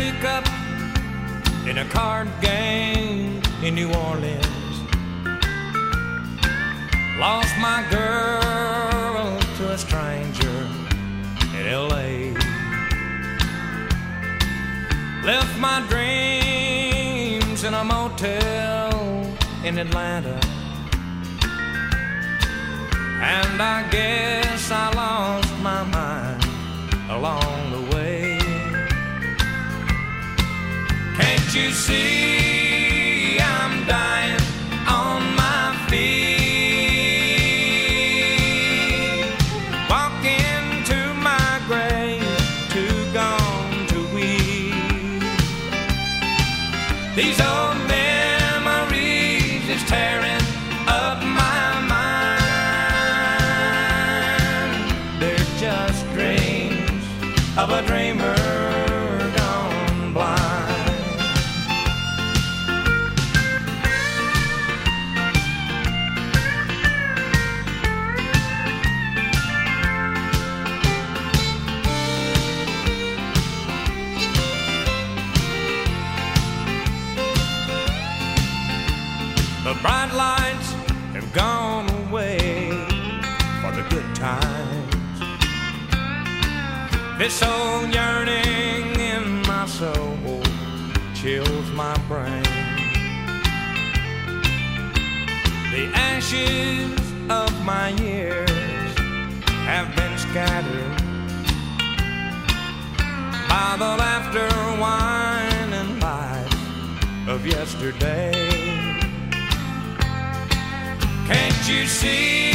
pickup in a card game in New Orleans. Lost my girl to a stranger in L.A. Left my dreams in a motel in Atlanta. And I guess I lost my mind along the way. Can't you see I'm dying on my feet? Walking to my grave, too gone to weep. These old memories is tearing up my mind. They're just dreams of a dreamer gone blind. The bright lights have gone away for the good times. This old yearning in my soul chills my brain. The ashes of my years have been scattered by the laughter, wine, and light of yesterday. Can't you see